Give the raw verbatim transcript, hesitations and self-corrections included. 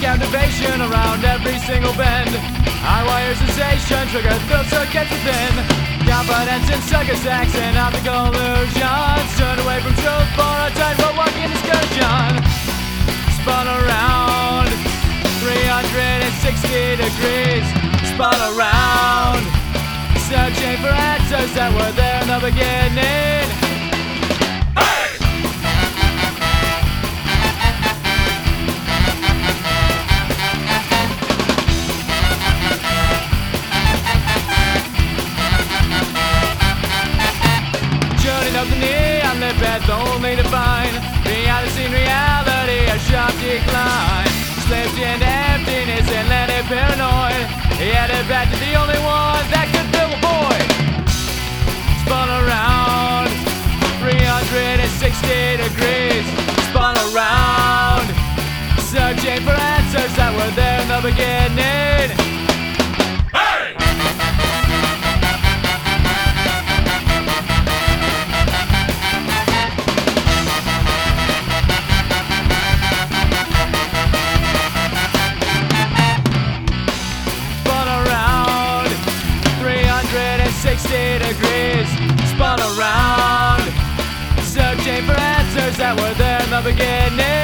captivation around every single bend. Eye-wire sensation, trigger thrill circuits within. Confidence in sucker sex and optical illusions. Turn away from truth for a tightrope walking excursion. Spun around three hundred sixty degrees. Spun around, searching for answers that were there in the beginning. Of the neon lit path only to find behind the scene reality a sharp decline. Slipped into emptiness and landed paranoid. He headed back to the only one that could fill a void. Spun around three hundred sixty degrees. Spun around, searching for answers that were there in the beginning. sixty degrees, spun around, searching for answers that were there in the beginning.